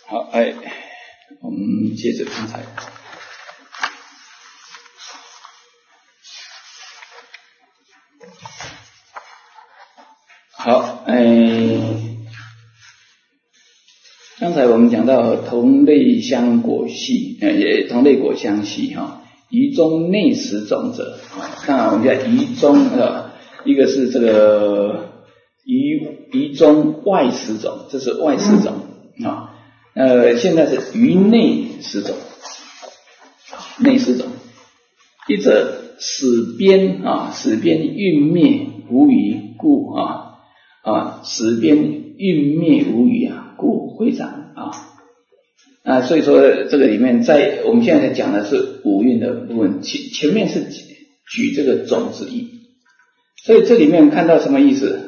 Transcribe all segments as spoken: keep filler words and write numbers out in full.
好，哎，我们接着刚才。好，哎，刚才我们讲到同类相果系，呃，也同类果相系哈，于中内实种者，看我们讲于中啊，一个是这个于于中外实种，这是外实种啊。呃，现在是于内实种，内实种。一则始边啊，始边运灭无余故啊啊，始边运灭无余啊，故会长啊啊，所以说这个里面，在我们现在讲的是五蕴的部分，前前面是举这个种子义，所以这里面看到什么意思？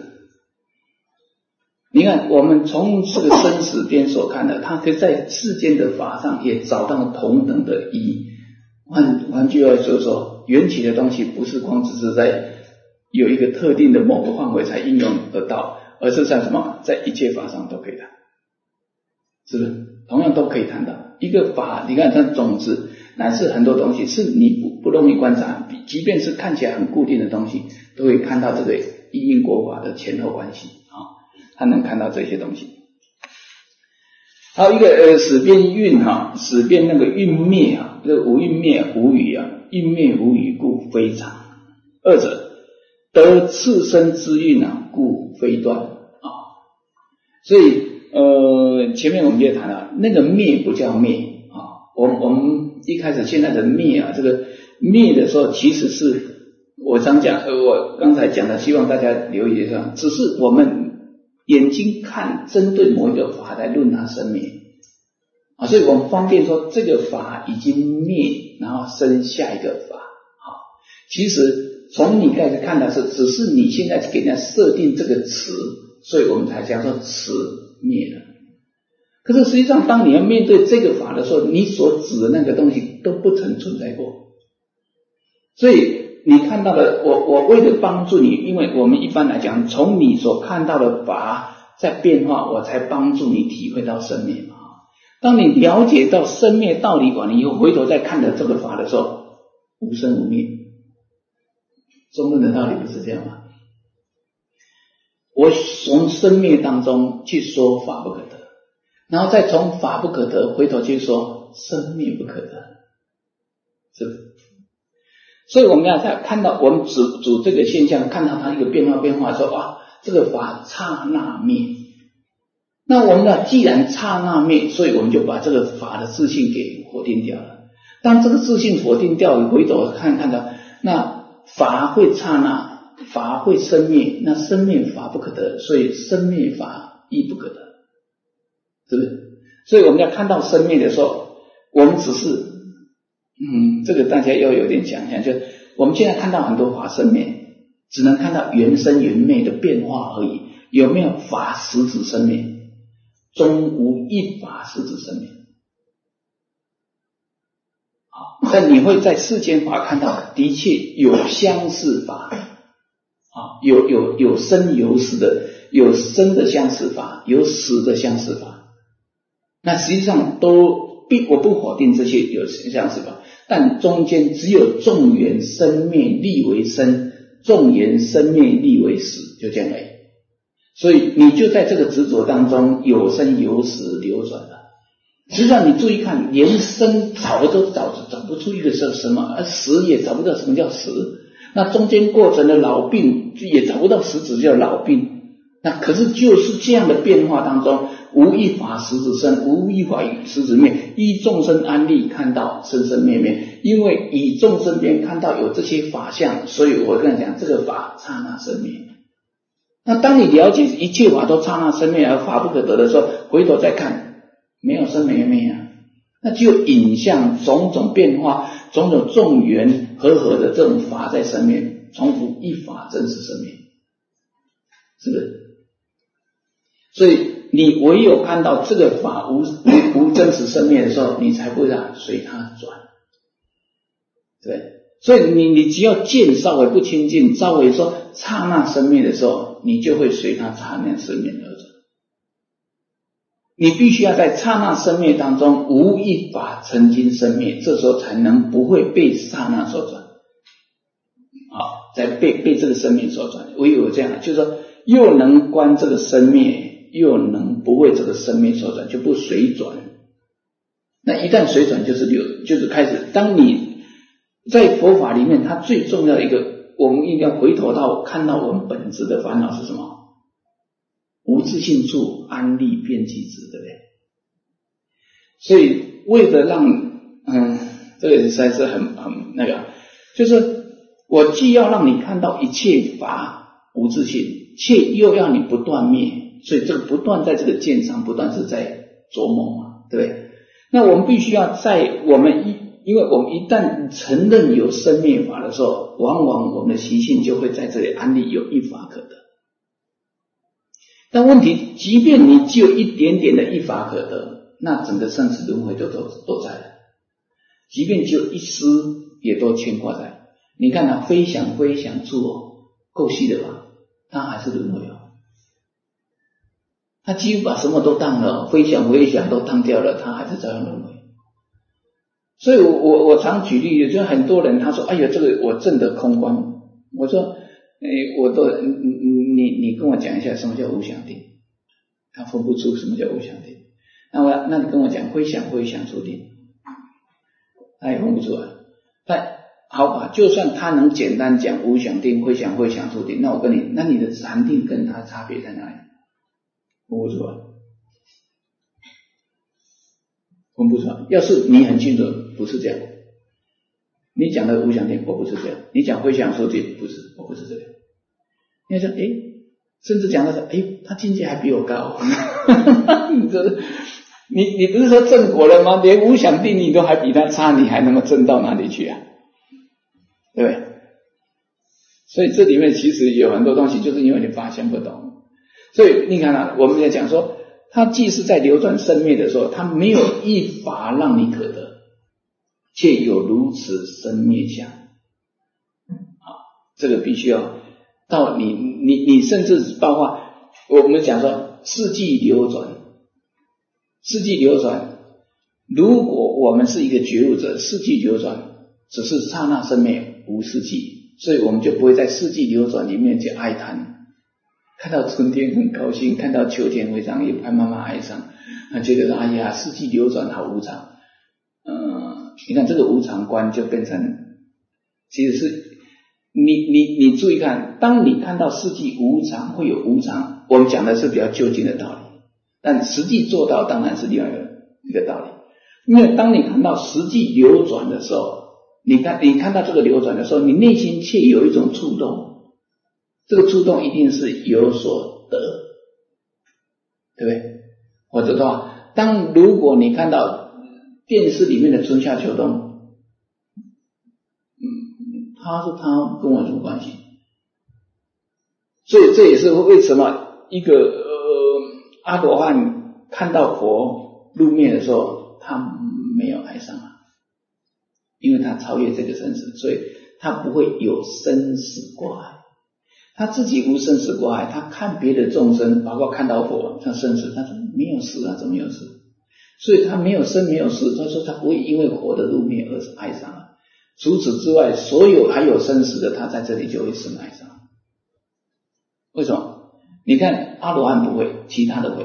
你看，我们从这个生死边所看的，它可以在世间的法上也找到同等的意义。换换句话说说，缘起的东西不是光只是在有一个特定的某个范围才应用得到，而是在什么，在一切法上都可以谈，是不是？同样都可以谈到一个法。你看它种子乃至很多东西是你不不容易观察，即便是看起来很固定的东西，都会看到这个因因果法的前后关系啊。他能看到这些东西。还有一个呃始边运哈，始边那个运灭啊，这个无运灭无余啊，运灭无余故非常。二者得次生之运啊，故非断啊。所以呃前面我们也谈了，那个灭不叫灭啊，我我们一开始现在的灭啊，这个灭的时候其实是我常讲，呃我刚才讲的，希望大家留意一下，只是我们眼睛看针对某一个法来论它生灭啊，所以我们方便说这个法已经灭，然后生下一个法啊。其实从你开始看的是，只是你现在给人家设定这个词，所以我们才讲说词灭了。可是实际上，当你要面对这个法的时候，你所指的那个东西都不曾存在过。所以你看到的，我我为了帮助你，因为我们一般来讲，从你所看到的法在变化，我才帮助你体会到生灭嘛。当你了解到生灭道理完了以后，回头再看的这个法的时候，无生无灭。中论的道理不是这样吗？我从生灭当中去说法不可得，然后再从法不可得回头去说生灭不可得，是不是？所以我们要在看到我们主主这个现象，看到它一个变化变化，说啊，这个法刹那灭。那我们呢，既然刹那灭，所以我们就把这个法的自性给否定掉了。当这个自性否定掉，回头看看到，那法会刹那，法会生灭，那生灭法不可得，所以生灭法亦不可得，是不是？所以我们要看到生灭的时候，我们只是嗯，这个大家要有点想象，就我们现在看到很多法生灭，只能看到缘生缘灭的变化而已，有没有法实质生灭？终无一法实质生灭。好，但你会在世间法看到，的确有相似法，啊，有有有生有死的，有生的相似法，有死的相似法。那实际上都并我不否定这些有相似法，但中间只有众缘生灭力为生，众缘生灭力为死，就这样而已。所以你就在这个执着当中有生有死流转了。实际上你注意看，连生找都找找不出一个是什么，而死也找不到什么叫死。那中间过程的老病也找不到实质叫老病。那可是就是这样的变化当中，无一法实质生，无一法实质灭，依众生安立看到生生灭灭。因为以众生边看到有这些法相，所以我跟你讲，这个法刹那生灭。那当你了解一切法都刹那生灭而法不可得的时候，回头再看，没有生没灭啊，那只有影像种种变化，种种众缘和合的这种法在生灭，重复一法真实生灭，是不是？所以你唯有看到这个法无无真实生灭的时候，你才不会让随它转，对。所以你你只要见稍微不清净，稍微说刹那生灭的时候，你就会随它刹那生灭而转。 你必须要在刹那生灭当中无一法曾经生灭，这时候才能不会被刹那所转。好，在被被这个生灭所转，唯有这样，就是说又能观这个生灭，又能不为这个生灭所转，就不随转。那一旦随转，就是流，就是开始。当你在佛法里面，它最重要的一个，我们应该回头到看到我们本质的烦恼是什么？无自性处，安立遍计执，对不对？所以为了让，嗯，这个实在是很很那个，就是我既要让你看到一切法无自性，且又要你不断灭，所以这个不断在这个剑上不断是在琢磨嘛，对不对？那我们必须要在我们一，因为我们一旦承认有生灭法的时候，往往我们的习性就会在这里安立有一法可得。但问题，即便你只有一点点的一法可得，那整个生死轮回都都都在了。即便只有一丝，也都牵挂在。你看它飞翔飞翔处哦，够细的吧？它还是轮回哦。它几乎把什么都当了，飞翔飞翔都当掉了，它还是照样轮回。所以我我我常举例，就很多人他说：“哎呀，这个我证得空观。”我说：“诶，我都你你跟我讲一下什么叫无想定？”他分不出什么叫无想定。那我那你跟我讲飞翔飞翔处定，他也分不出来。但好吧，就算他能简单讲无想定、飞翔飞翔处定，那我跟你，那你的禅定跟他差别在哪里？分不出来，分不出来。要是你很清楚，不是这样。你讲的无想定，我不是这样；你讲飞翔处定，不是，我不是这样。你说，诶，甚至讲到说，诶，他境界还比我高。你这，你你不是说正果了吗？连无想定你都还比他差，你还能够正到哪里去啊？对不对？所以这里面其实有很多东西，就是因为你发现不懂。所以你看啊，我们在讲说，它既是在流转生灭的时候，它没有一法让你可得，且有如此生灭相。好，这个必须要到你你你甚至包括我们讲说四季流转，四季流转，如果我们是一个觉悟者，四季流转只是刹那生灭，无四季，所以我们就不会在四季流转里面去哀叹。看到春天很高兴，看到秋天非常也慢慢哀伤，觉得说哎呀，四季流转好无常。嗯，你看这个无常观就变成，其实是你你你注意看，当你看到四季无常，会有无常，我们讲的是比较究竟的道理，但实际做到当然是另外一个一个道理。因为当你看到实际流转的时候，你看你看到这个流转的时候，你内心却有一种触动。这个触动一定是有所得，对不对？或者说，当如果你看到电视里面的春夏秋冬，嗯，他说他跟我有什么关系？所以这也是为什么一个呃阿罗汉看到佛入灭的时候，他没有哀伤啊，因为他超越这个生死，所以他不会有生死挂碍。他自己无生死挂碍，他看别的众生，包括看到佛，他生死，他说没有死啊，怎么有死？所以他没有生没有死，他说他不会因为佛的入灭而哀伤啊。除此之外，所有还有生死的，他在这里就会生哀伤。为什么？你看阿罗汉不会，其他的会。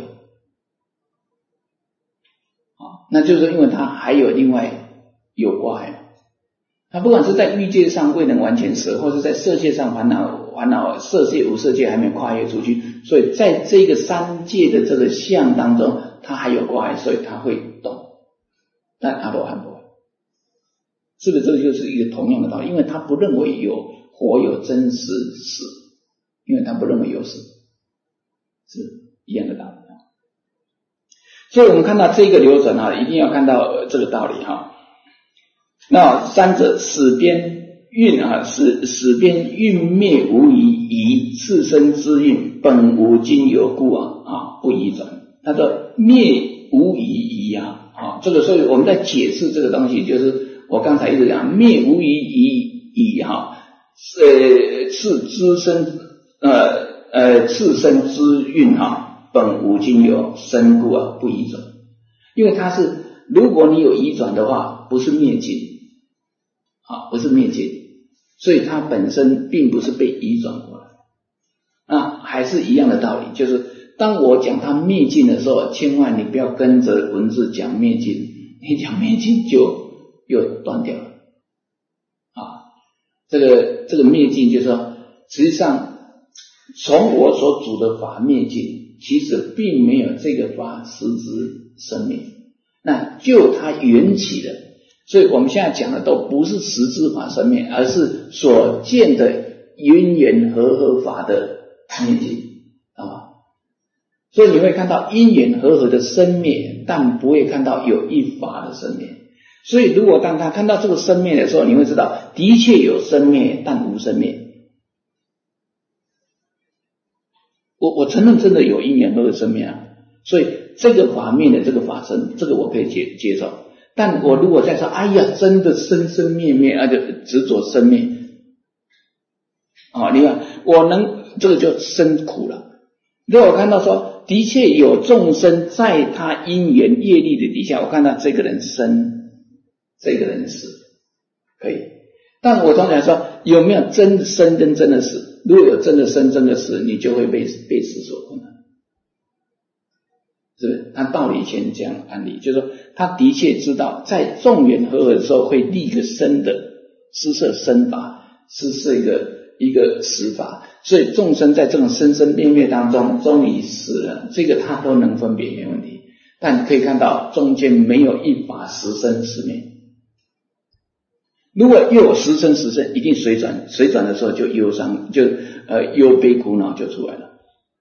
好，那就是因为他还有另外有挂碍。他不管是在欲界上未能完全舍，或是在色界上烦恼烦恼色界无色界还没跨越出去，所以在这个三界的这个相当中，他还有挂碍，所以他会动。但阿罗汉不会，是不是？这个就是一个同样的道理，因为他不认为有活有真实死，因为他不认为有死，是一样的道理。所以我们看到这个流转啊，一定要看到这个道理哈。那三者始边蕴啊，始始边蕴灭无疑，疑次生之蕴本无今有故啊啊不移转。他说灭无疑疑啊啊，这个所以我们在解释这个东西，就是我刚才一直讲灭无疑疑疑哈，呃次之生呃呃次生之蕴哈本无今有，身故啊不移转。因为它是，如果你有移转的话，不是灭尽啊，不是灭尽，所以它本身并不是被移转过来。那还是一样的道理，就是当我讲它灭尽的时候，千万你不要跟着文字讲灭尽，你讲灭尽就又断掉了啊。这个这个灭尽就是说，实际上从我所主的法灭尽，其实并没有这个法实质生灭，那就它缘起的，所以我们现在讲的都不是实质法生灭，而是所见的因缘和合法的灭尽啊。所以你会看到因缘和合的生灭，但不会看到有一法的生灭。所以如果当他看到这个生灭的时候，你会知道的确有生灭，但无生灭。我我承认真的有因缘和合生灭啊，所以这个法灭的这个法生，这个我可以接接受。但我如果再说，哎呀，真的生生灭灭，啊，就执着生灭啊，你看我能，这个就生苦了。如果我看到说，的确有众生在他因缘业力的底下，我看到这个人生，这个人死，可以。但我通常说，有没有真的生跟真的死？如果有真的生真的死，你就会被被死所困难。是不是？他道理以前这样案例，就是说他的确知道在众缘和合的时候会立一个生的施设生法，施设一个一个死法，所以众生在这种生生灭灭当中终于死了，这个他都能分别没问题。但可以看到中间没有一法实生实灭。如果又有实生实生，一定水转，水转的时候就忧伤，就呃忧悲苦恼就出来了。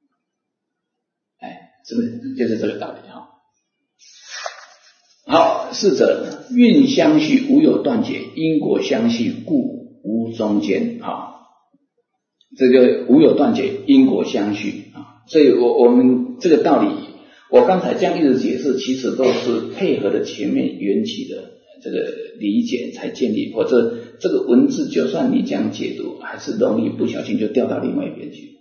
是不是就是这个道理哈？好，四者运相续，无有断绝；因果相续，故无中间啊。这个无有断绝，因果相续啊。所以我我们这个道理，我刚才这样一直解释，其实都是配合的前面缘起的这个理解才建立，或者这个文字就算你这样解读，还是容易不小心就掉到另外一边去。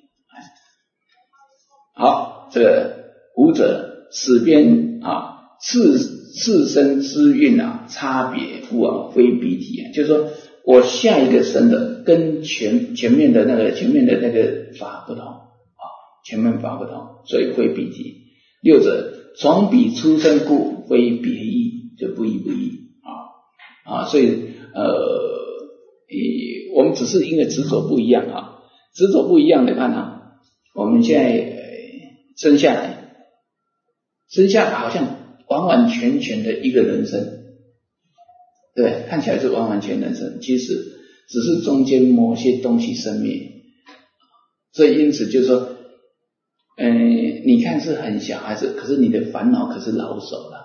好，这个。无者此边啊，次次生之运啊，差别故啊，非彼体啊。就是说我下一个生的跟前前面的那个前面的那个法不同啊，前面法不同，所以非彼体。六者从彼出生故，非别异，就不异不异啊啊。所以呃，我们只是因为执着不一样啊，执着不一样的看啊，我们现在生下来。生下来好像完完全全的一个人生，对，看起来是完完全人生，其实只是中间某些东西生灭。所以因此就是说，嗯，你看是很小孩子，可是你的烦恼可是老手了。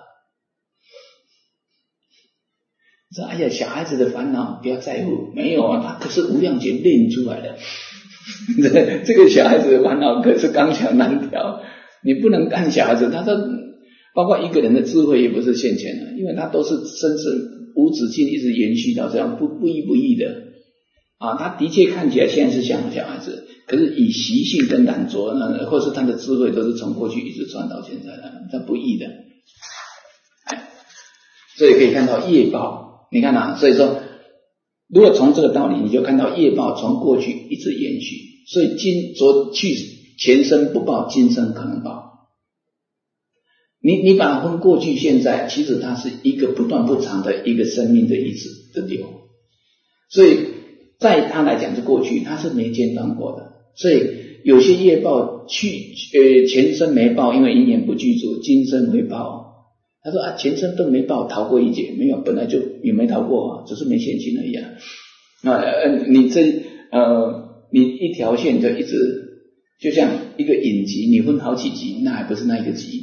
你说哎呀，小孩子的烦恼不要在乎，没有啊，他可是无量劫练出来的。这个小孩子的烦恼可是刚强难调。你不能看小孩子，他说包括一个人的智慧也不是现前的，因为他都是生生无止境一直延续到这样不不易不易的啊。他的确看起来现在是像小孩子，可是以习性跟懒惰呢，或是他的智慧都是从过去一直传到现在的，他不易的。所以可以看到业报，你看啊，所以说如果从这个道理，你就看到业报从过去一直延续，所以今昨去前生不报，今生可能报。你你把它分过去现在，其实它是一个不断不长的一个生命的一直的流，所以在它来讲是过去，它是没间断过的。所以有些业报去呃前生没报，因为因缘不具足，今生会报。他说啊，前生都没报，逃过一劫，没有，本来就也没逃过啊，只是没现行而已啊。那呃你这呃你一条线就一直。就像一个影集，你分好几集，那还不是那一个集，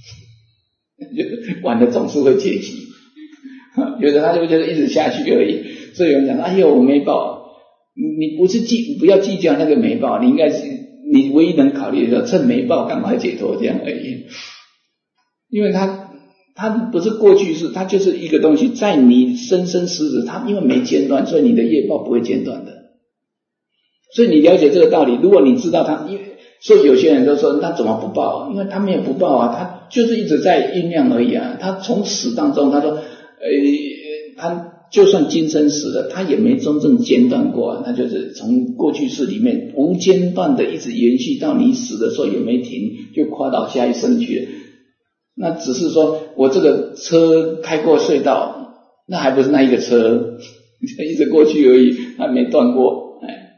玩的总是会结集，有的他就觉得一直下去而已。所以有人讲，哎呦我没报，你不是计不要计较那个没报，你应该是你唯一能考虑的趁没报赶快解脱这样而已。因为他他不是过去式，他就是一个东西在你生生死死，他因为没间断，所以你的业报不会间断的。所以你了解这个道理，如果你知道它，因为所以有些人都说那怎么不报？因为他没有不报啊，他就是一直在酝酿而已啊。他从死当中，他说，呃，他就算今生死了，他也没真正间断过啊，他就是从过去世里面无间断的一直延续到你死的时候也没停，就跨到下一生去了。那只是说我这个车开过隧道，那还不是那一个车，一直过去而已，还没断过。哎，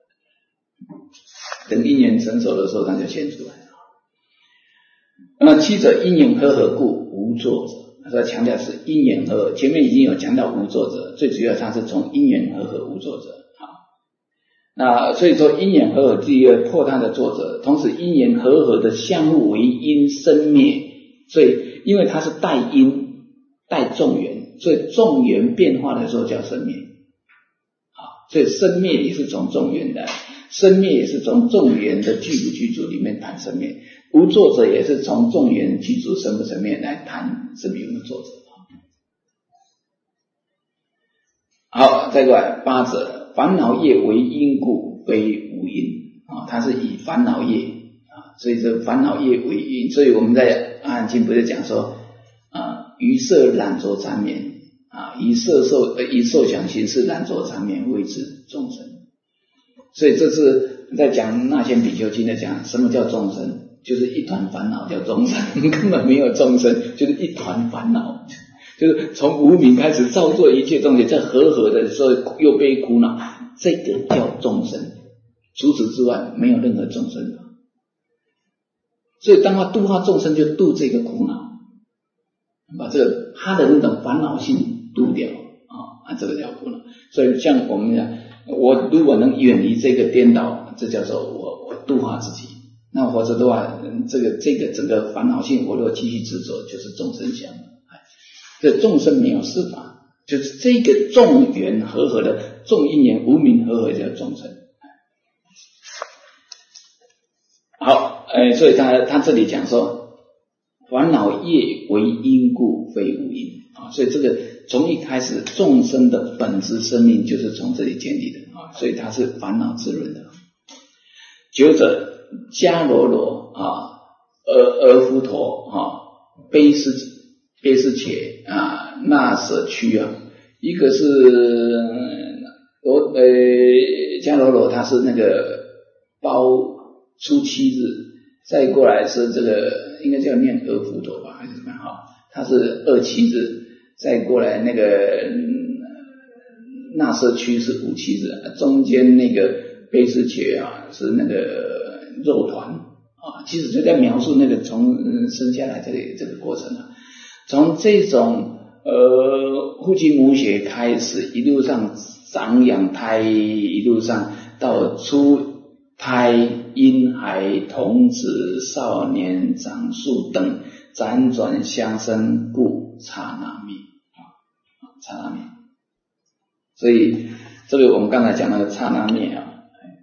等因缘成熟的时候，它就现出来了。那七者因缘和合故无作者，他说强调是因缘和合，前面已经有强调无作者，最主要它是从因缘和合无作者。那所以说因缘和合第一个破它的作者，同时因缘和合的相互为因生灭，所以因为它是带因带众缘，所以众缘变化的时候叫生灭。好，所以生灭也是从众缘来，生灭也是从众缘的具不具足里面谈生灭，无作者也是从众缘具足生不生灭来谈是没有作者。好，再过来八者，烦恼业为因故非无因啊，它是以烦恼业啊，所以这烦恼业为因，所以我们在阿含经不是讲说啊，于色染着缠绵啊，以色受呃以受想行识染着缠绵谓之众生。所以这是在讲那些比丘经的讲什么叫众生，就是一团烦恼叫众生，根本没有众生，就是一团烦恼，就是从无明开始造作一切东西，在和合的时候又被苦恼，这个叫众生，除此之外没有任何众生。所以当他度化众生，就度这个苦恼，把这个他的那种烦恼性度掉啊，这个叫苦恼。所以像我们讲，我如果能远离这个颠倒，这叫做我我度化自己。那或者的话，这个这个整个烦恼性，我如果继续执着，就是众生相。这众生没有四法，就是这个众缘和合的众因缘无明和合叫众生。好，呃，所以他他这里讲说，烦恼业为因故非无因啊，所以这个从一开始众生的本质生命就是从这里建立的啊，所以它是烦恼滋润的。九者，迦罗罗啊，而而夫陀啊，悲是悲是且啊，那舍屈啊，一个是罗呃迦罗罗，它是那个包初七日，再过来是这个应该叫念而夫陀吧，还是怎么样哈？它是二七日，再过来那个那舍屈是五七日，中间那个悲是且啊是那个肉团啊，其实就在描述那个从生下来这个这个过程啊。从这种呃父亲母血开始，一路上长养胎，一路上到出胎、婴孩、童子、少年、长树等辗转相生，故刹那灭啊，刹那灭。所以这个我们刚才讲那个刹那灭啊，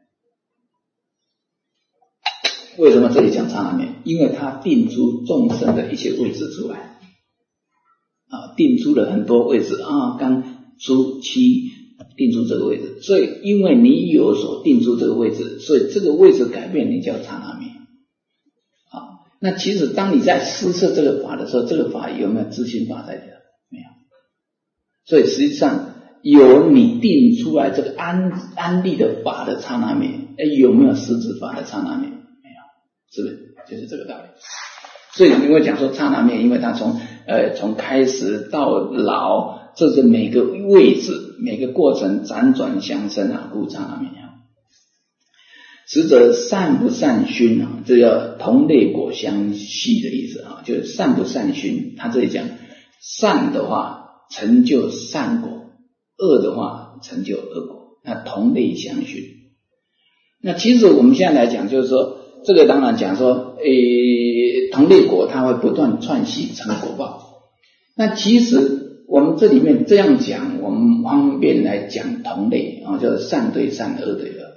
为什么这里讲刹那灭？因为它定出众生的一些位置出来。啊，定出了很多位置啊，刚初七定出这个位置，所以因为你有所定出这个位置，所以这个位置改变，你叫刹那灭。啊，那其实当你在施设这个法的时候，这个法有没有自性法在里头？没有。所以实际上有你定出来这个安安立的法的刹那灭，有没有实质法的刹那灭？没有，是不是？就是这个道理。所以你会讲说刹那灭，因为它从呃从开始到老，这是每个位置每个过程辗转相生啊，故刹那灭啊。实则善不善熏啊，这叫同类果相系的意思啊，就是善不善熏。他这里讲善的话成就善果，恶的话成就恶果，那同类相熏。那其实我们现在来讲，就是说这个当然讲说，诶，同类果它会不断串系成果报。那其实我们这里面这样讲，我们方便来讲同类啊，叫善对善，恶对恶。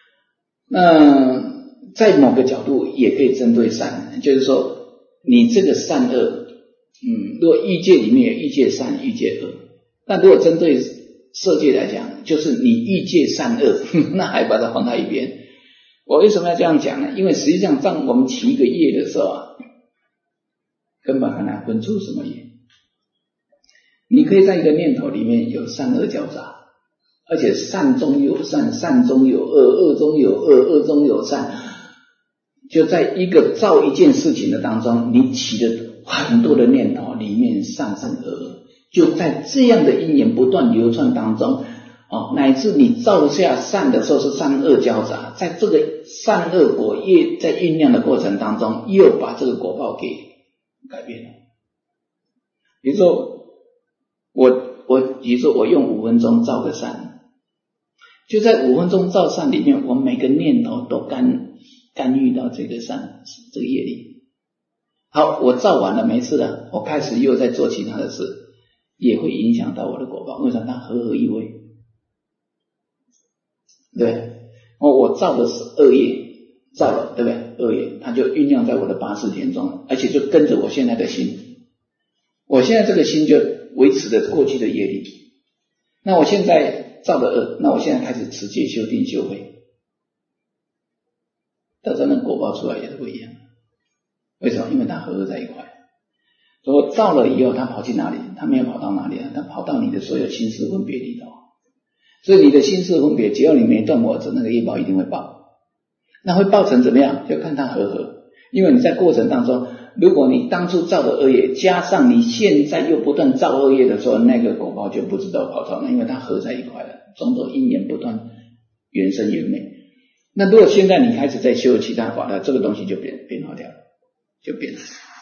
那在某个角度也可以针对善，就是说你这个善恶，嗯，如果欲界里面有欲界善、欲界恶，那如果针对色界来讲，就是你欲界善恶，那还把它放在一边。 我为什么要这样讲呢？因为实际上当我们起一个业的时候啊，根本很难分出什么业。你可以在一个念头里面有善恶交杂，而且善中有善，善中有恶，恶中有恶，恶中有善。就在一个造一件事情的当中，你起了很多的念头，里面善善恶恶，就在这样的因缘不断流窜当中，哦，乃至你造下善的时候是善恶交杂，在这个善恶果业在酝酿的过程当中，又把这个果报给改变了。比如说我我比如说我用五分钟造个善，就在五分钟造善里面，我每个念头都干干预到这个善这个业力。好，我造完了没事了，我开始又在做其他的事，也会影响到我的果报。为什么？它合合一位，对不对？哦，我造的是恶业，造了，对不对？恶业，它就酝酿在我的八识田中，而且就跟着我现在的心。我现在这个心就维持着过去的业力。那我现在造的恶，那我现在开始持戒修定修慧，到时候那果报出来也是不一样。为什么？因为它合合在一块。我造了以后，它跑去哪里？它没有跑到哪里啊？它跑到你的所有心识分别里头。所以你的心识分别，只要你没断我执，那个业报一定会报。那会报成怎么样？就看它合合。因为你在过程当中，如果你当初造的恶业，加上你现在又不断造恶业的时候，那个果报就不知道跑到哪，因为它合在一块了，种种因缘不断缘生缘灭。那如果现在你开始在修其他法了，这个东西就变变化掉了，就变了。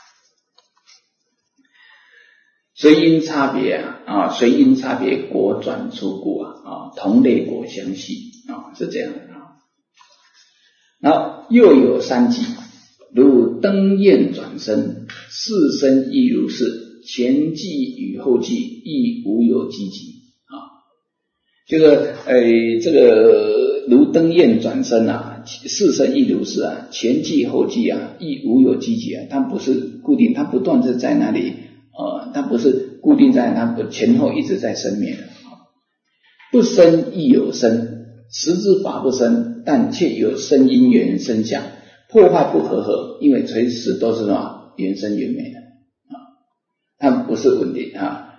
随因差别啊，啊，随因差别果转出故啊，啊，同类果相系啊，是这样的啊。然后又有三际，如灯焰转身，四身亦如是，前际与后际亦无有积极啊。这个诶，这个如灯焰转身啊，四身亦如是啊，前际后际啊，亦无有积极啊，它不是固定，它不断是在那里。呃，它不是固定在它前后一直在生灭的，不生亦有生，实质法不生，但却有生因缘生相，破坏不和合，因为随时都是什么缘生缘灭的啊，它不是稳定啊。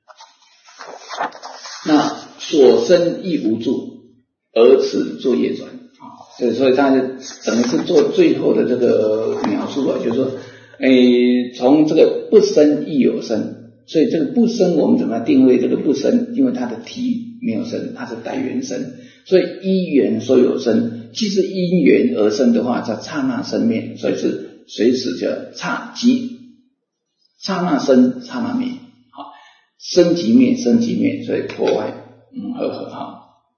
那所生亦无住，而此作业转啊，所以所以它就等于是做最后的这个描述啊，就是说。诶，从这个不生亦有生，所以这个不生我们怎么定位这个不生？因为它的体没有生，它是带缘生，所以依缘所有生。其实因缘而生的话，叫刹那生灭，所以是随时叫刹即刹那生，刹那灭，好，生即灭，生即灭，所以破坏嗯和合哈。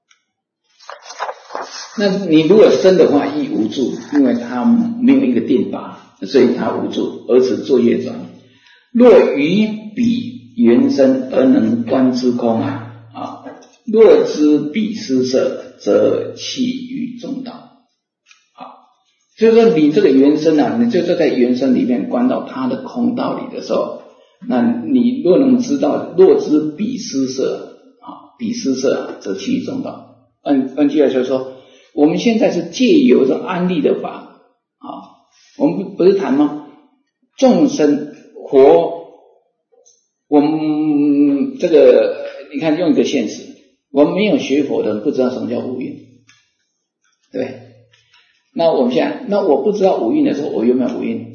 那你如果生的话，亦无住，因为它没有一个定法。所以它无住，而此作业转。若于彼缘生而能观之空啊，啊，若知彼失色，则弃于中道。好，就是说你这个缘生啊，你就是在缘生里面观到它的空道理的时候，那你若能知道，若知彼失色啊，彼失色啊，则弃于中道。按按句话就是说，我们现在是借由这安立的法啊。我们不是谈吗？众生活，我们这个你看用一个现实，我们没有学佛的人不知道什么叫五蕴，对不对？那我们现在，那我不知道五蕴的时候，我有没有五蕴？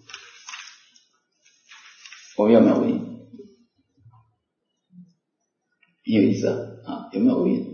我有没有五蕴？很有意思啊，有没有五蕴？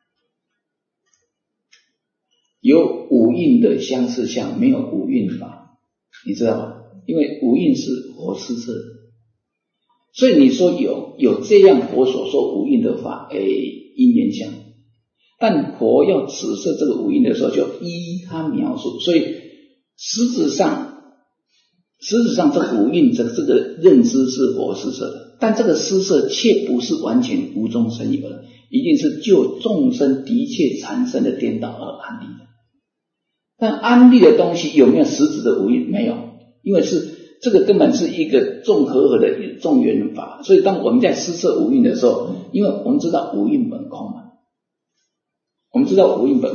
有五蕴的相似相，没有五蕴法。你知道吗？因为五蕴是佛施设，所以你说有有这样佛所说五蕴的法，诶，因缘相，但佛要指示这个五蕴的时候，就依他描述，所以实质上，实质上这五蕴这这个认知是佛施设的，但这个施设却不是完全无中生有的，一定是就众生的确产生的颠倒而安立的。但安立的东西有没有实质的无蕴？没有，因为是这个根本是一个众合合的众缘法，所以当我们在施设无蕴的时候，因为我们知道无蕴本空嘛，我们知道无蕴本空，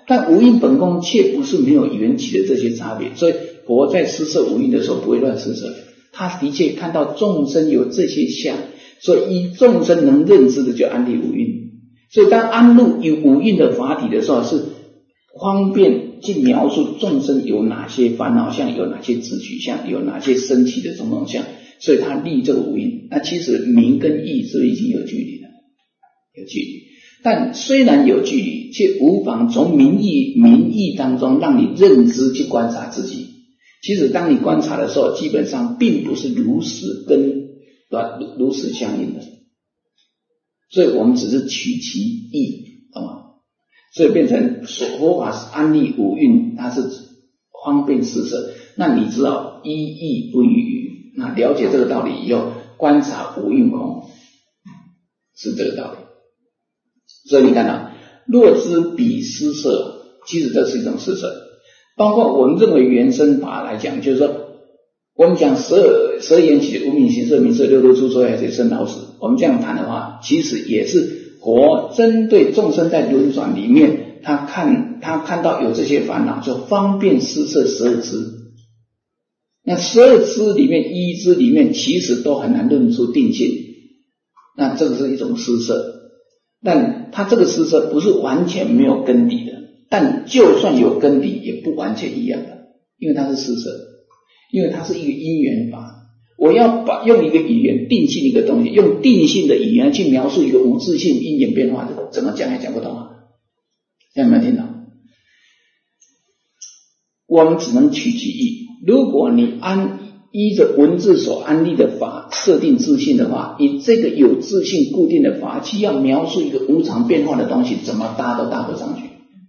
但无因本空却不是没有缘起的这些差别，所以佛在施设无因的时候不会乱施设，他的确看到众生有这些相，所以依众生能认知的就安立无因。所以当安入有无因的法体的时候，是方便去描述众生有哪些烦恼相，有哪些执取相，有哪些生起的种种相，所以他立这个无因。那其实名跟义是不是已经有距离了？有距离，但虽然有距离，却无妨从名义名义当中让你认知去观察自己。其实当你观察的时候，基本上并不是如实跟如实相应的，所以我们只是取其义，懂吗？所以变成佛法是安立无蕴，它是方便施设。那你知道一义不于语，那了解这个道理以后，观察无蕴空是这个道理。所以你看啊，若知彼施设，其实这是一种施设。包括我们认为原生法来讲，就是说我们讲十二十二缘起无明行识名色六度诸所有且生老死，我们这样谈的话，其实也是佛针对众生在轮转里面，他看他看到有这些烦恼，就方便施设十二支。那十二支里面一支里面其实都很难论出定性，那这个是一种施设，但他这个施设不是完全没有根底的，但就算有根底也不完全一样的，因为它是施设，因为它是一个因缘法。我要把用一个语言定性一个东西，用定性的语言去描述一个无自性因缘变化，怎么讲也讲不通啊。有没有听到？我们只能取其意。如果你安依着文字所安立的法设定自性的话，以这个有自性固定的法去要描述一个无常变化的东西，怎么搭都搭不上去。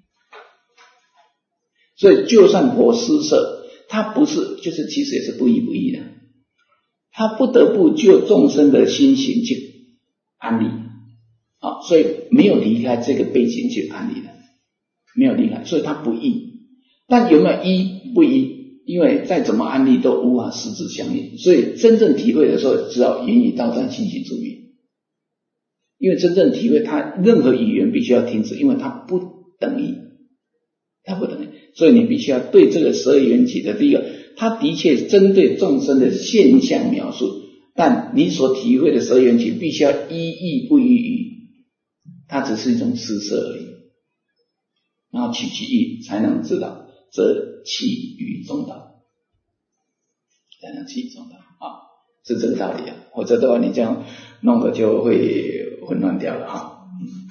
所以就算佛施设，它不是就是其实也是不依不依的，他不得不就众生的心行去安立啊，所以没有离开这个背景去安立的，没有离开，所以他不依。但有没有依？不依，因为再怎么安立都无法实质相应，所以真正体会的时候，只要言语道断心行住业。因为真正体会，它任何语言必须要停止，因为它不等于，它不等于，所以你必须要对这个十二缘起的第一个，它的确针对众生的现象描述，但你所体会的十二缘起必须要依义不依语，它只是一种施设而已，然后取其意才能知道，则气于中道，才能气于中道啊，是这个道理啊，否则的话你这样弄得就会混乱掉了啊。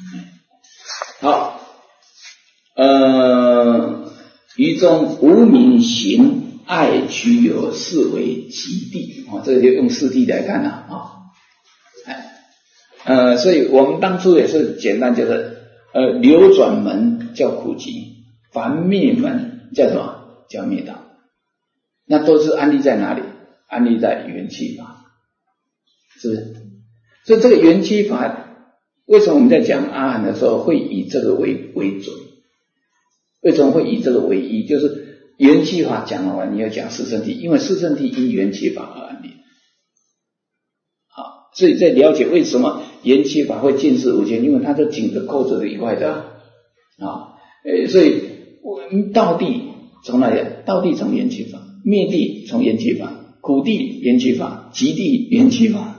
好，呃，于中无明行爱取有是为极地啊，这个就用四谛来看了啊。哎，呃，所以我们当初也是简单就是呃流转门叫苦集，凡灭门叫什么？叫灭道。那都是安立在哪里？安立在缘起法，是不是？所以这个缘起法，为什么我们在讲阿含的时候会以这个为为准？为什么会以这个为依？就是缘起法讲完，你要讲四圣谛，因为四圣谛依缘起法而安立。好，所以在了解为什么缘起法会尽释无间，因为它是紧着扣着的一块的啊。呃，所以道谛从哪里来？道谛从缘起法，灭谛从缘起法，苦谛缘起法，极谛缘起法。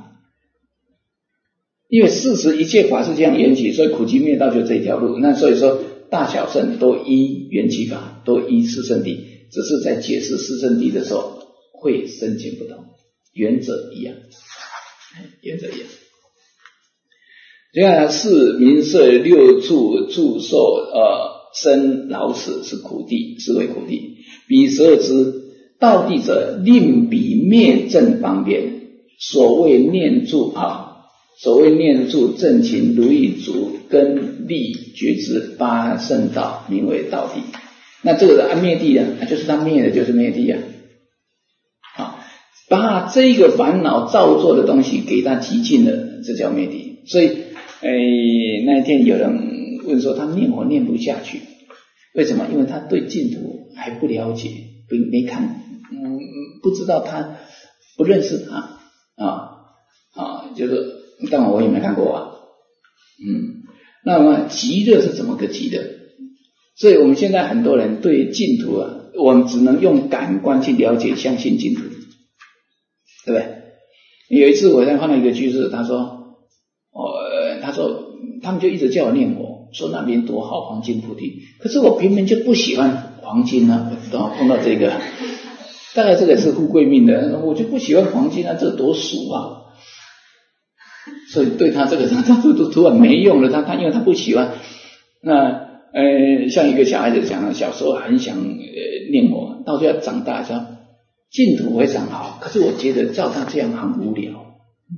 因为事实一切法是这样缘起，所以苦集灭道就这一条路。那所以说大小圣都依缘起法，都依四圣谛，只是在解释四圣谛的时候会深浅不同，原则一样，原则一样。这样四名色六处住受呃生老死是苦谛，是为苦谛。彼十二支道谛者，令彼灭正方便，所谓念住啊。所谓念住正勤如意足根力觉知八圣道，名为道谛。那这个的安灭谛啊，就是他灭的就是灭谛啊。好，把这个烦恼造作的东西给他极尽了，这叫灭谛。所以，哎，那一天有人问说他念佛念不下去，为什么？因为他对净土还不了解，没看，嗯，不知道他，不认识他啊啊，就是。当然我也没看过啊，嗯，那么极乐是怎么个极乐？ 所以我们现在很多人对净土啊，我们只能用感官去了解相信净土，对不对？有一次我在看到一个居士，他说呃，他说他们就一直叫我念佛，说那边多好黄金菩提，可是我偏偏就不喜欢黄金啊，我知道碰到这个大概这个是富贵命的，我就不喜欢黄金啊，这个多俗啊，所以对他这个他就突然没用了，他他因为他不喜欢。那呃，像一个小孩子讲，小时候很想呃念佛，到最后长大说净土非常好，可是我觉得照他这样很无聊，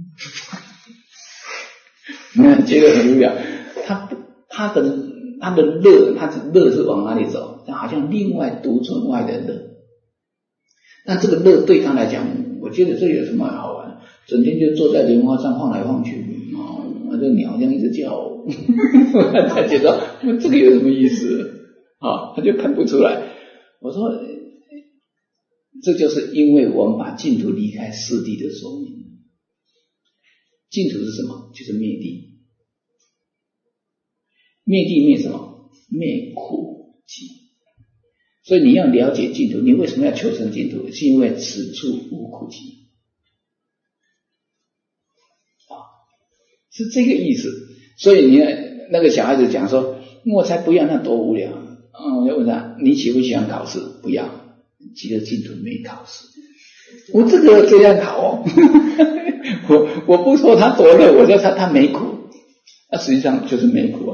嗯，觉得很无聊。他他的他的乐，他的乐是往哪里走？好像另外独存外的乐。那这个乐对他来讲，我觉得这有什么好玩？整天就坐在莲花上晃来晃去，啊，这鸟这样一直叫。他觉得这个有什么意思啊？他就看不出来。我说这就是因为我们把净土离开四谛的说明。净土是什么？就是灭地。灭地灭什么？灭苦集。所以你要了解净土，你为什么要求生净土？是因为此处无苦集啊，是这个意思。所以你那个小孩子讲说，我才不要，那多无聊。嗯，我就问他，你喜不喜欢考试？不要，极乐净土没考试。我这个这样考哦，我我不说他多乐，我就说他没苦，那实际上就是没苦啊。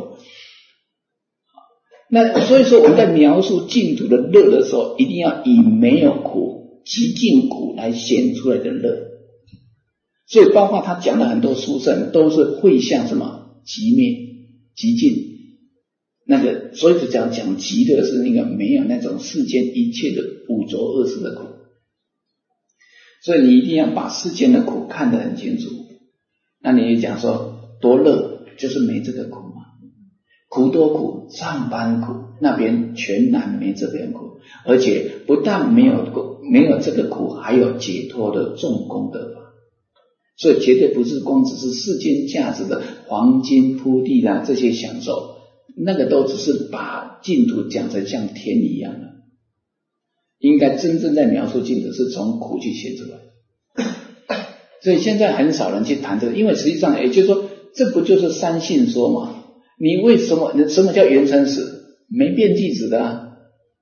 那所以说我们在描述净土的乐的时候，一定要以没有苦、极尽苦来显出来的乐。所以包括他讲的很多殊胜，都是会向什么？极灭、极尽，那个，所以就讲讲极乐是那个没有那种世间一切的五浊恶世的苦，所以你一定要把世间的苦看得很清楚。那你也讲说多乐，就是没这个苦嘛，苦多苦，上班苦，那边全然没这边苦，而且不但没有苦，没有这个苦，还有解脱的重功德法。所以绝对不是光只是世间价值的黄金铺地啦，这些享受，那个都只是把净土讲成像天一样的。应该真正在描述净土是从苦去写出来。所以现在很少人去谈这个，因为实际上也就是说，这不就是三性说嘛？你为什么什么叫缘生死？没变即止的啊。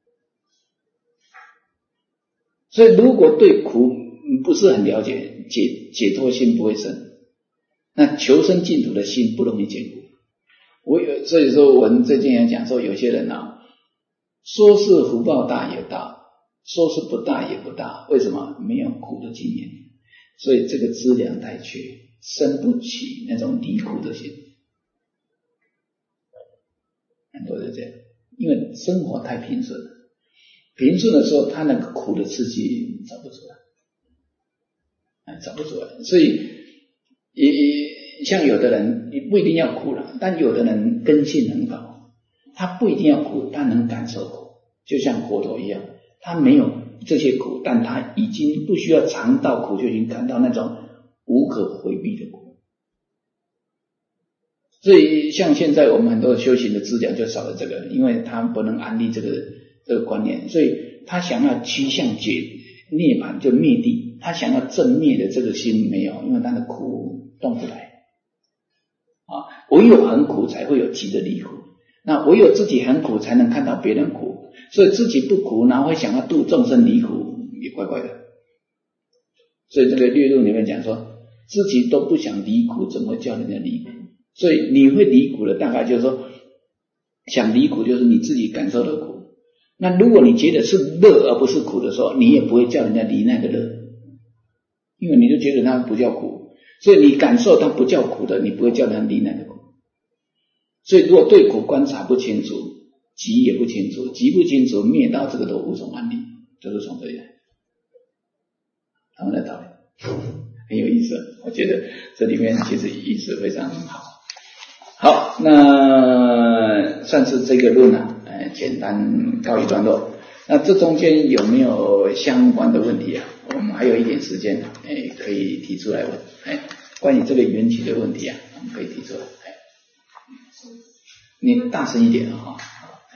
所以如果对苦不是很了解，解解脱心不会生，那求生净土的心不容易坚固。我有，所以说我们最近也讲说，有些人啊，说是福报大也大，说是不大也不大，为什么？没有苦的经验，所以这个资粮太缺，生不起那种离苦的心。很多人这样，因为生活太平顺了，平顺的时候，他那个苦的刺激找不出来。找不出来，所以也像有的人不一定要苦了，但有的人根性很高，他不一定要苦，他能感受苦，就像佛陀一样，他没有这些苦，但他已经不需要尝到苦，就已经感到那种无可回避的苦。所以像现在我们很多修行的资粮就少了这个，因为他不能安立这个这个观念，所以他想要趋向解涅槃，就灭地，他想要正灭的这个心没有，因为他的苦动不来啊。唯有很苦才会有极的离苦，那唯有自己很苦才能看到别人苦，所以自己不苦，然后会想要度众生离苦，也怪怪的。所以这个略论里面讲说，自己都不想离苦，怎么会叫人家离苦？所以你会离苦的，大概就是说，想离苦就是你自己感受的苦。那如果你觉得是乐而不是苦的时候，你也不会叫人家离那个乐，因为你就觉得它不叫苦，所以你感受它不叫苦的，你不会叫人家离那个苦。所以如果对苦观察不清楚，集也不清楚，集不清楚，灭道这个都无从安立，就是从这里来。他们的道理很有意思，我觉得这里面其实意思非常好。好，那算是这个论啊，呃，简单告一段落。那这中间有没有相关的问题啊？我们还有一点时间，哎，可以提出来问。哎，关于这个缘起的问题啊，我们可以提出来。哎，你大声一点啊！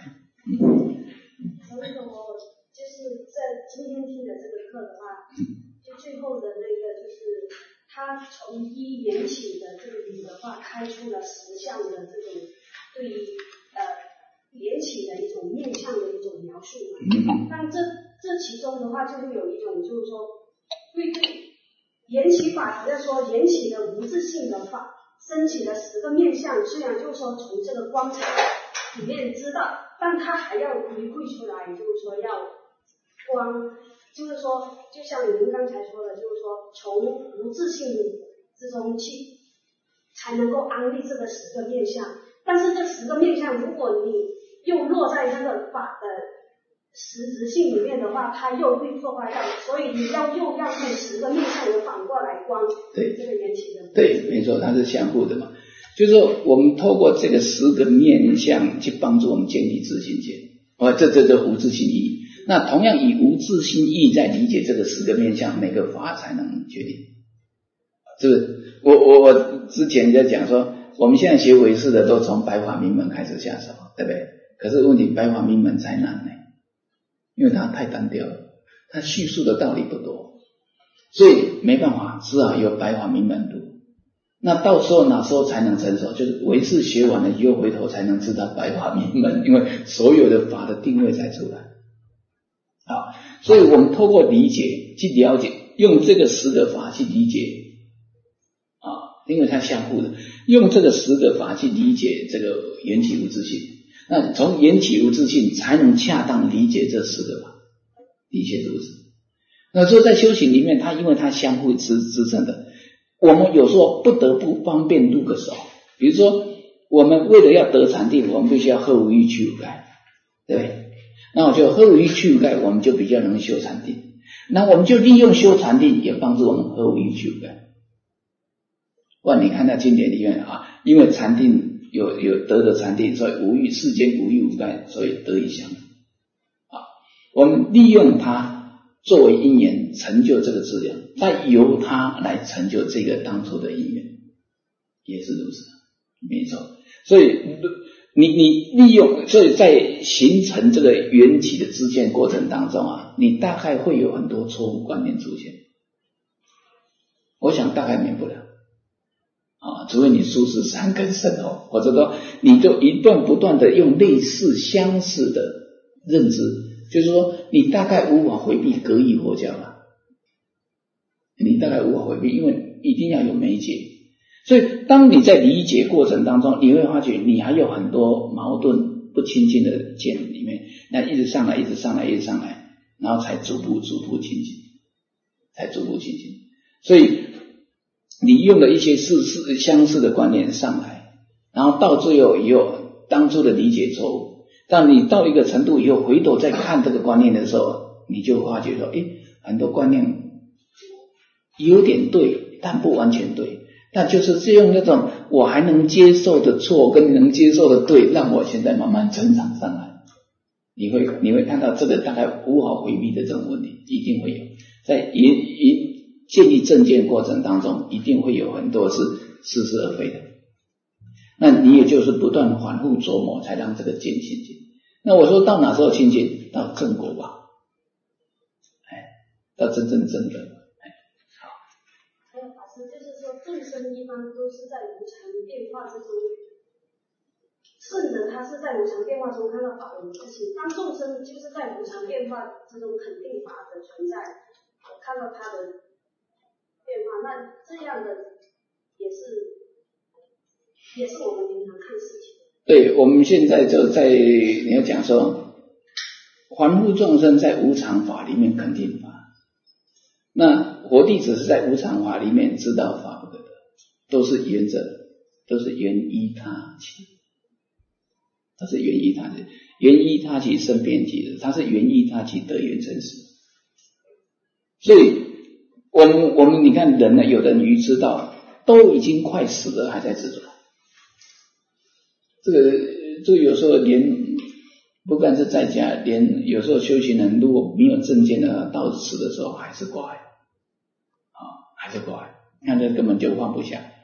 那个我就是在今天听的这个课的话，就最后的那个就是他从一缘起的这里的话，开出了十项的这种对于呃缘起的一种面向的一种描述嘛。但这这其中的话，就是有一种就是说，对对缘起法，只是说缘起的无自性的法，升起了十个面向，虽然就是说从这个光彩里面知道。但他还要回馈出来，就是说要光，就是说，就像您刚才说的，就是说从无自性之中去，才能够安立这个十个面相。但是这十个面相，如果你又落在这个法的实质性里面的话，它又会破坏掉，所以你要又要用十个面相的反过来光，对这个缘起的。 对，没错，它是相互的嘛。就是说，我们透过这个十个面向去帮助我们建立自信见，哦，这这这无自性意。那同样以无自性意在理解这个十个面向，每个法才能决定。这个我我我之前在讲说，我们现在学唯识的都从白法明门开始下手，对不对？可是问题白法明门才难呢，因为它太单调了，它叙述的道理不多，所以没办法，只好由白法明门读。那到时候哪时候才能成熟？就是唯识学完了以后回头才能知道白法明门，因为所有的法的定位才出来。好，所以我们透过理解去了解，用这个十个法去理解啊，因为它相互的，用这个十个法去理解这个缘起无自性。那从缘起无自性才能恰当理解这十个法，的确如此。那所以在修行里面，它因为它相互支支撑的。我们有时候不得不方便入个手，比如说我们为了要得禅定，我们必须要喝无欲去无盖，对不对？那我就喝无欲去无盖，我们就比较能修禅定。那我们就利用修禅定，也帮助我们喝无欲去无盖。不然你看到经典里面啊，因为禅定有有得的禅定，所以无欲世间无欲无盖，所以得以相啊。我们利用它。作为因缘成就这个资料，再由它来成就这个当初的因缘，也是如此，没错。所以你你利用，所以在形成这个缘起的知见过程当中啊，你大概会有很多错误观念出现，我想大概免不了啊，除非你殊识善根深厚，或者说你就一段不断的用类似相似的认知。就是说，你大概无法回避格义佛教了，你大概无法回避，因为一定要有媒介。所以，当你在理解过程当中，你会发觉你还有很多矛盾不清净的见里面，那一直上来，一直上来，一直上来，然后才逐步逐步清净，才逐步清净。所以，你用了一些似似相似的观念上来，然后到最后以后，当初的理解错误。当你到一个程度以后，回头再看这个观念的时候，你就发觉说，诶，很多观念有点对，但不完全对。那就是这样那种我还能接受的错跟能接受的对，让我现在慢慢成长上来。你会你会看到这个大概无法回避的这种问题，一定会有。在研研建立正见过程当中，一定会有很多是似是而非的。那你也就是不断反复琢磨，才让这个见清净。那我说到哪时候清净？到正果吧，哎，到真正正的，哎，好。 还有法师就是说，众生一般都是在无常变化之中，圣者他是在无常变化中看到法的无自性。当众生就是在无常变化之中肯定法的存在，看到它的变化，那这样的也是。也是我们平常看事情。 对，我们现在就在你要讲说，凡夫众生在无常法里面肯定法，那佛弟子是在无常法里面知道法不可得，都是缘着，都是缘依他起，都是缘依他起，缘依他起生边际的，他是缘依他起得缘成实。所以我们我们你看人呢，有的人愚痴到都已经快死了，还在执着。这个这个有时候连不管是在家，连有时候修行人如果没有正见的，到死的时候还是挂碍啊，还是挂碍，那这根本就放不下。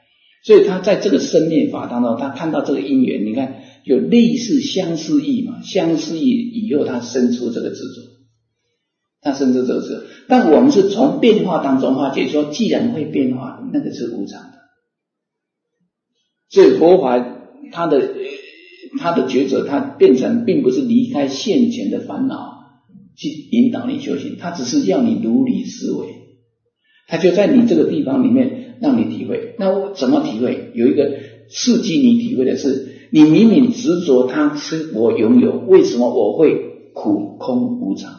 所以他在这个生灭法当中，他看到这个因缘，你看有类似相似意嘛，相似意以后他生出这个执着，他生出这个执着。但我们是从变化当中化解，说既然会变化，那个是无常的。所以佛法他的他的抉择，他变成并不是离开现前的烦恼去引导你修行，他只是要你如理思维，他就在你这个地方里面让你体会。那我怎么体会？有一个刺激你体会的是，你明明执着它是我拥有，为什么我会苦空无常？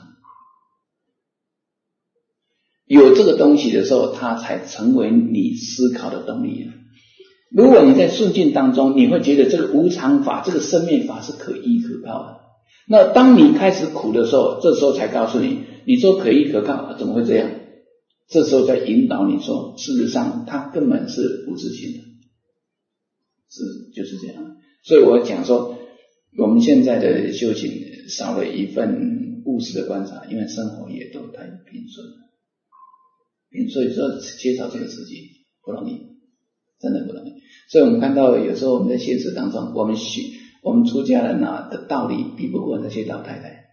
有这个东西的时候，它才成为你思考的动力。如果你在顺境当中，你会觉得这个无常法，这个生灭法是可依可靠的。那当你开始苦的时候，这时候才告诉你，你说可依可靠，怎么会这样？这时候在引导你说，事实上它根本是不自性的，是就是这样。所以我讲说，我们现在的修行少了一份务实的观察，因为生活也都太平顺了。所以说介绍这个事情不容易，真的不容易。所以我们看到有时候我们在现实当中，我们学我们出家人啊的道理比不过那些老太太。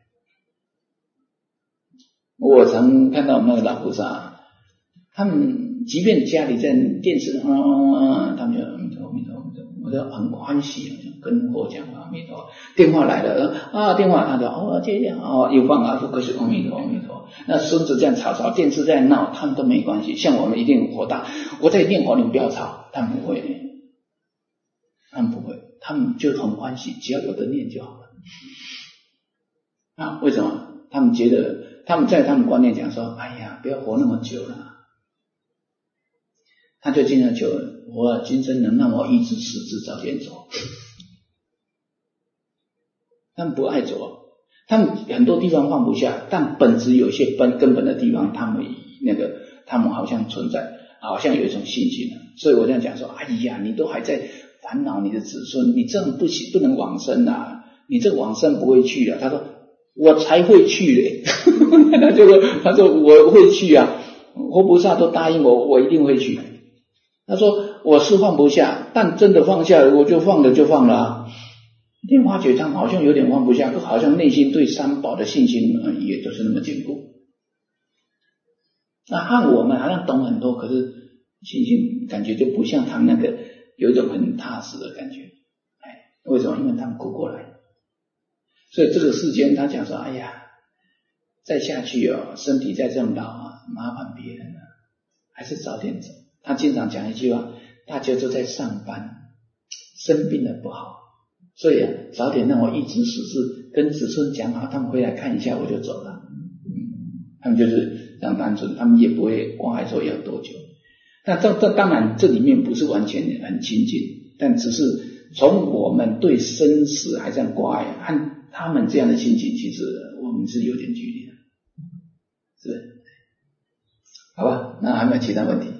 我曾看到我们那个老菩萨，他们即便家里在电视上、嗯，他们就阿弥陀阿弥陀阿弥陀，我就很欢喜，跟佛讲阿弥陀。电话来了啊，电话他就哦接电哦又放啊，可是阿弥陀阿弥陀。那孙子这样吵吵，电视在闹，他们都没关系。像我们一定火大，我在念佛，你们不要吵，他们不会，他们不会，他们就很欢喜，只要有的念就好了。啊，为什么？他们觉得他们在他们观念讲说，哎呀，不要活那么久了。他就经常求我今生能让我一直死之早点走。他们不爱走，他们很多地方放不下，但本质有些根根本的地方，他们那个他们好像存在，好像有一种信心了。所以我这样讲说，哎呀，你都还在烦恼你的子孙，你这样不行，不能往生啊，你这往生不会去啊。他说我才会去嘞，他就说他说我会去啊，活菩萨都答应我，我一定会去。他说我是放不下，但真的放下了，我就放了就放了啊。莲花觉他好像有点放不下，好像内心对三宝的信心、呃、也就是那么坚固。那和我们好像懂很多，可是信心感觉就不像他们那个有一种很踏实的感觉。哎，为什么？因为他们苦过来。所以这个世间他讲说，哎呀，再下去哦，身体再这么老啊，麻烦别人了，还是早点走。他经常讲一句话，大家都在上班，生病了不好。所以啊，早点让我一直死是跟子孙讲好，他们回来看一下我就走了。嗯，他们就是这样单纯，他们也不会挂碍说要多久。那这这当然这里面不是完全很亲近，但只是从我们对生死还这样挂碍，和他们这样的心情，其实我们是有点距离的，是不是？好吧，那还有没有其他问题？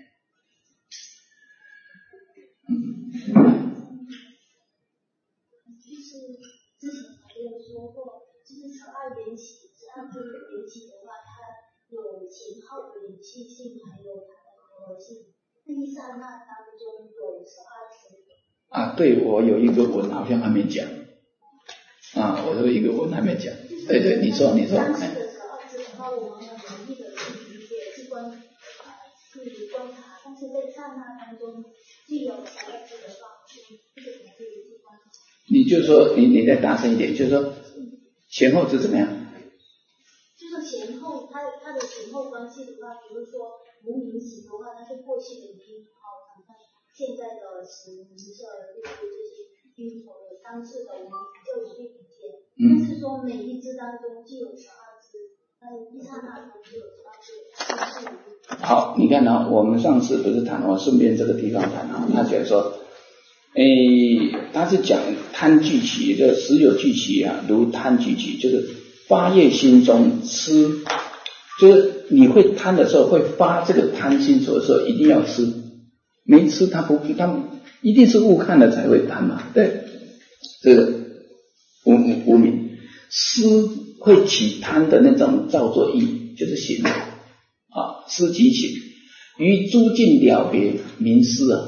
缘起，只按这个缘起的话，它有前后的缘起性，还有它的合合性。那一刹那当中有十二层。 啊，对，我有一个文好像还没讲。啊，我有一个文还没讲。对对，你说你说。当时的十二层的话，我们很容易的去理解、去观、去观察，但是在刹那当中具有十二层的方式，这个才可以去观察。你就说，你你再大声一点，就是说。前后是怎么样？ 就是前后，它的它的前后关系的话，比如说无名起的话，它是过去的因，好，看看现在的时时色，就是这些因果的当次的，我们就容易理解。嗯。但是说每一支当中就有十二支，但是一刹那中就有十二支。 好，你看啊，我们上次不是谈，我顺便这个地方谈啊，他讲说。诶，他是讲贪聚起，这十有聚起啊，如贪聚起，就是发业心中吃，就是你会贪的时候，会发这个贪心所的时候，一定要吃，没吃他不，他一定是误看了才会贪嘛，对，这个无无明，思会起贪的那种造作意，就是行啊，思即行，于诸境了别名思啊。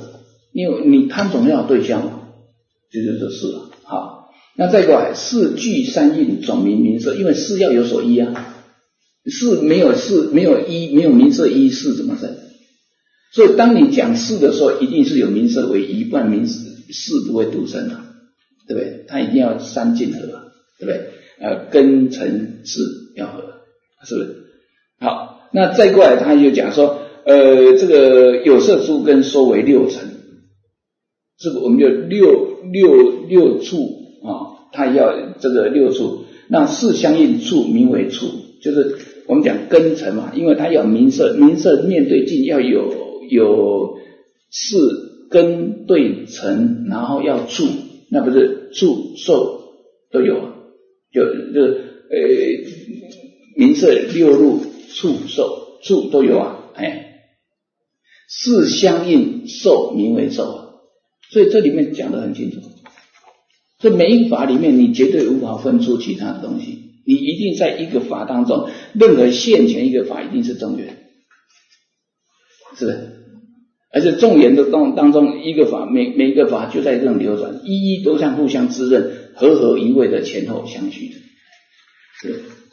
因为你贪总要有对象嘛，这就是事了。好，那再过来，事具三印总名名色，因为事要有所依啊，事没有事没有依没有名色依，事怎么生？所以当你讲事的时候，一定是有名色为依，不然名事不会独生的，对不对？它一定要三境合，对不对？呃，根尘事要合，是不是？好，那再过来，他就讲说，呃，这个有色诸根说为六尘，这个我们就六六六处啊，它要这个六处，那事相应处名为处，就是我们讲根尘嘛，因为它要名色，名色面对境要有有事根对尘，然后要处，那不是处受都有啊，就就呃名色六入处受处都有啊，哎，事相应受名为受啊，所以这里面讲得很清楚。所以每一法里面你绝对无法分出其他的东西，你一定在一个法当中，任何现前一个法一定是正缘，是不是？而且众缘的当当中，一个法每每一个法就在这种流转，一一都像互相滋润，合合一味的前后相续的，是。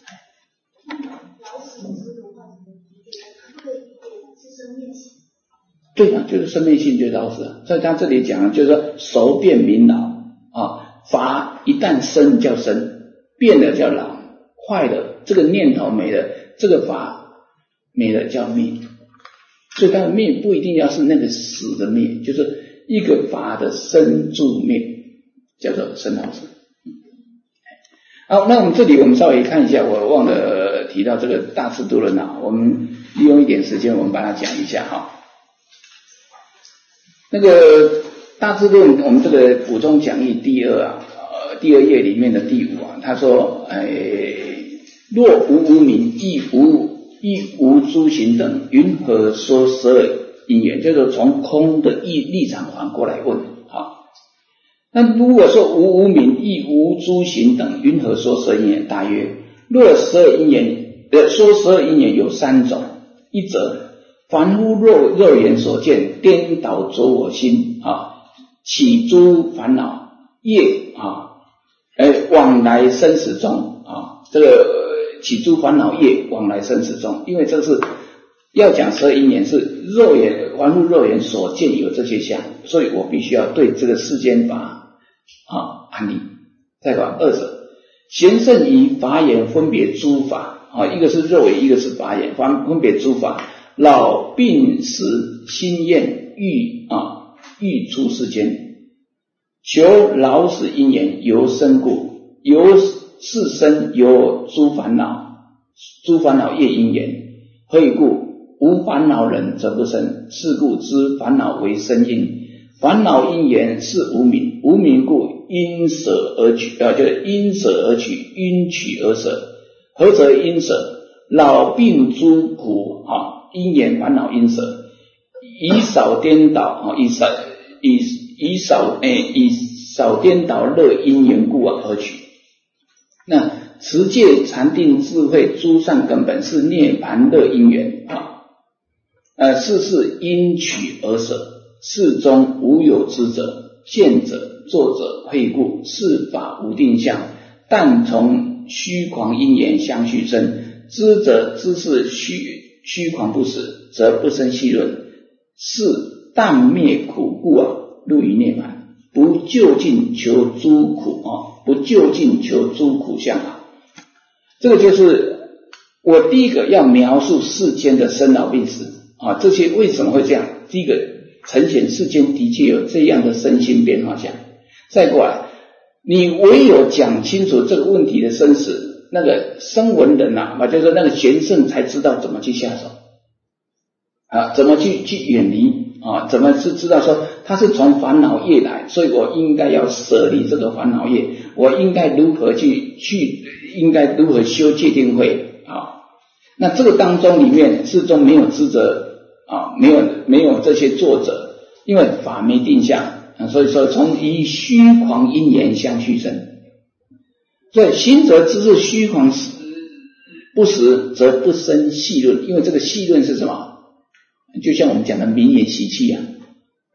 对啊，就是生命性就是老死啊。所以他这里讲就是说熟变明老啊，法一旦生叫生，变了叫老，坏了这个念头没了，这个法没了叫灭。所以它的灭不一定要是那个死的灭，就是一个法的生住灭，叫做生老死。好，那我们这里我们稍微看一下，我忘了提到这个大智度论啊，我们利用一点时间，我们把它讲一下哈。那个大智论，我们这个补充讲义第二啊，呃，第二页里面的第五啊，他说，哎，若无无明，亦无亦无诸行等，云何说十二因缘？就是从空的立立场反过来问啊。那如果说无无明，亦无诸行等，云何说十二因缘？大约若十二因缘，呃，说十二因缘有三种，一则凡夫肉肉眼所见，颠倒着我心啊，起诸烦恼业啊，呃，往来生死中啊，这个起诸烦恼业往来生死中，因为这是要讲十二因缘是肉眼凡夫肉眼所见有这些相，所以我必须要对这个世间法啊安立。再讲二者，贤圣以法眼分别诸法啊，一个是肉眼，一个是法眼，分分别诸法。老病死心厌欲啊欲出世间，求老死因缘由生故，由是生有诸烦恼，诸烦恼业因缘。何以故？无烦恼人则不生，是故知烦恼为生因。烦恼因缘是无明，无明故因舍而取，啊，就是因舍而取，因取而舍。何则因舍？老病诸苦啊。因缘烦恼因舍，以少颠倒啊，以少以以少诶以少颠倒乐因缘故啊而取。那持戒禅定智慧诸善根本是涅槃乐因缘啊，呃，是是因取而舍，世中无有知者，见者作者慧故，是法无定相，但从虚狂因缘相续生，知者知是虚。虚狂不死，则不生细论，是但灭苦故啊，入于涅槃，不就近求诸苦啊，不就近求诸苦相啊。这个就是我第一个要描述世间的生老病死啊，这些为什么会这样？第一个呈现世间的确有这样的身心变化相。再过来，你唯有讲清楚这个问题的生死。那个声闻人呐、啊，就是那个贤圣才知道怎么去下手啊，怎么去去远离啊，怎么是知道说他是从烦恼业来，所以我应该要舍离这个烦恼业，我应该如何去去，应该如何修戒定慧啊？那这个当中里面始终没有知者啊，没有没有这些作者，因为法没定向啊，所以说从以虚狂因缘相续生。所以心则知是虚狂不实，则不生细论。因为这个细论是什么？就像我们讲的名言习气啊，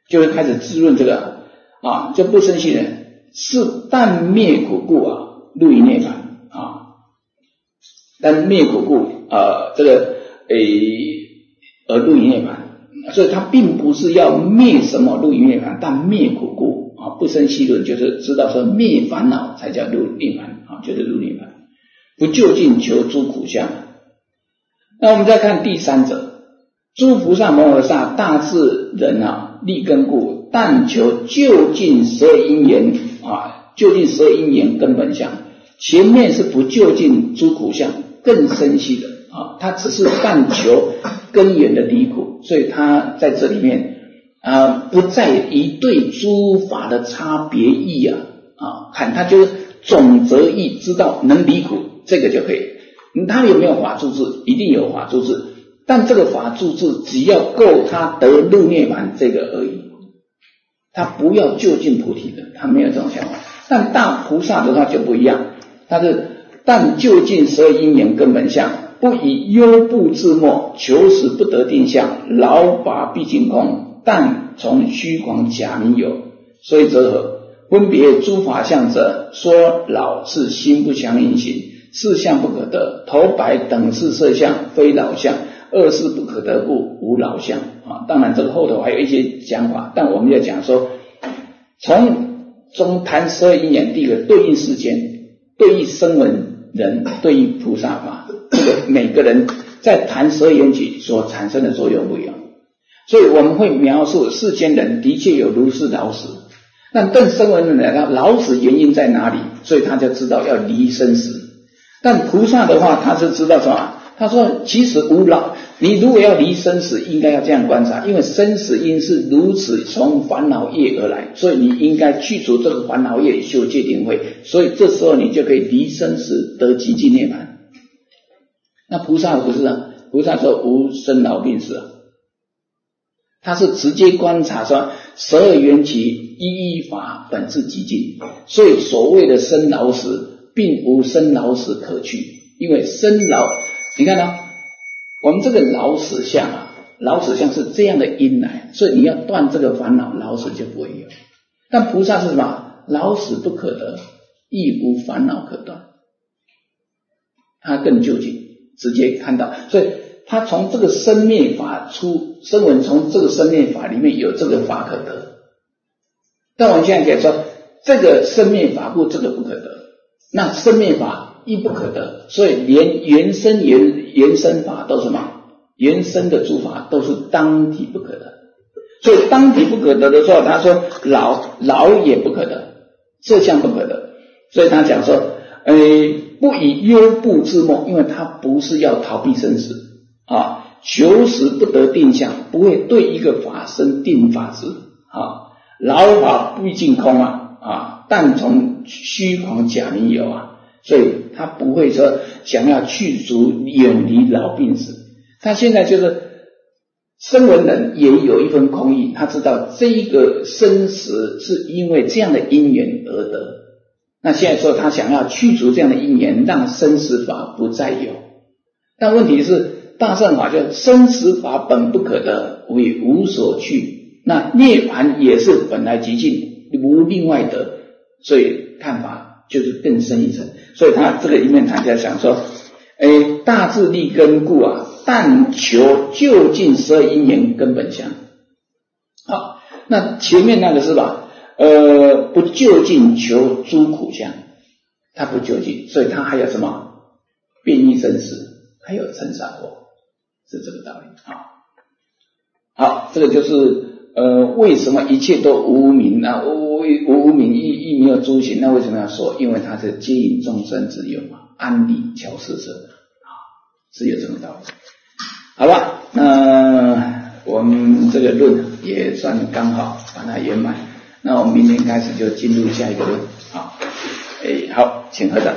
就会开始滋润这个啊，就不生气的是但灭苦故啊，入于涅槃啊，但灭苦故呃这个诶而入于涅槃，所以他并不是要灭什么入于涅槃，但灭苦故啊，不生气论就是知道说灭烦恼才叫入涅槃啊，就是入涅槃，不就近求诸苦相。那我们再看第三者，诸菩萨摩诃萨大智人啊，立根故，但求就近十二因缘啊，就近十二因缘根本相。前面是不就近诸苦相，更深细的啊，他只是但求根源的离苦，所以他在这里面啊，不在于对诸法的差别义啊啊，看他就是总则义，知道能离苦，这个就可以。他有没有法住智？一定有法住智，但这个法住智只要够他得入涅槃这个而已，他不要就近菩提的，他没有这种想法。但大菩萨的话就不一样，他是但就近十二因缘根本相，不以忧怖自没，求实不得定相，劳拔毕竟空，但从虚狂假名有。所以则何？分别诸法相者，说老是心不相应行，四相不可得，头白等是色相，非老相，二是不可得故，无老相啊。当然这个后头还有一些讲法，但我们要讲说，从中谈十二因缘，第一个对应世间，对应声闻人，对应菩萨法，这个每个人在谈十二缘起所产生的作用不一样，所以我们会描述世间人的确有如是老死，但对声闻人来讲，老死原因在哪里？所以他就知道要离生死。但菩萨的话，他是知道什么？他说其实无老，你如果要离生死，应该要这样观察，因为生死因是如此从烦恼业而来，所以你应该去除这个烦恼业，修戒定慧，所以这时候你就可以离生死，得极尽涅槃。那菩萨不是啊，菩萨说无生老病死啊，他是直接观察说十二缘起一一法本自极尽，所以所谓的生老死并无生老死可去，因为生老，你看啊，我们这个老死相啊，老死相是这样的因来，所以你要断这个烦恼，老死就不会有。但菩萨是什么？老死不可得，亦无烦恼可断，他更究竟，直接看到，所以他从这个生灭法出，声闻从这个生灭法里面有这个法可得。但我们现在可以说，这个生灭法故这个不可得，那生灭法亦不可得，所以连原生原原生法都是什么？原生的诸法都是当体不可得。所以当体不可得的时候，他说老老也不可得，色相不可得。所以他讲说，呃，不以忧怖自没，因为他不是要逃避生死啊，求实不得定相，不会对一个法生定法执啊。劳法毕竟空啊啊，但从虚狂假名有啊，所以他不会说想要去除远离老病死。他现在就是声闻人也有一份空义，他知道这一个生死是因为这样的因缘而得。那现在说他想要去除这样的因缘，让生死法不再有。但问题是大乘法就生死法本不可得，为无所去。那涅槃也是本来极尽，无另外得，所以看法就是更深一层。所以他这个里面他在想说，诶，大智立根故啊，但求就近十二因缘根本相。好，那前面那个是吧？呃，不就近求诸苦相，他不就近，所以他还有什么变异生死，还有尘沙惑，是这个道理啊。好，这个就是呃，为什么一切都无明啊？无无无明亦亦没有诸行？那为什么要说？因为它是接引众生之用嘛，安理调适者啊，是有这种道理。好吧，那我们这个论也算刚好把它圆满。那我们明天开始就进入下一个论啊。哎，好，请合掌。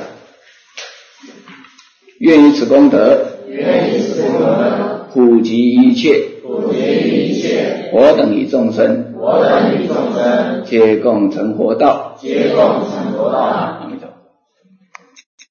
愿以此功德， 愿以此功德， 普及一切， 普及一切， 我等与众生， 我等与众生， 皆共成佛道， 皆共成佛道。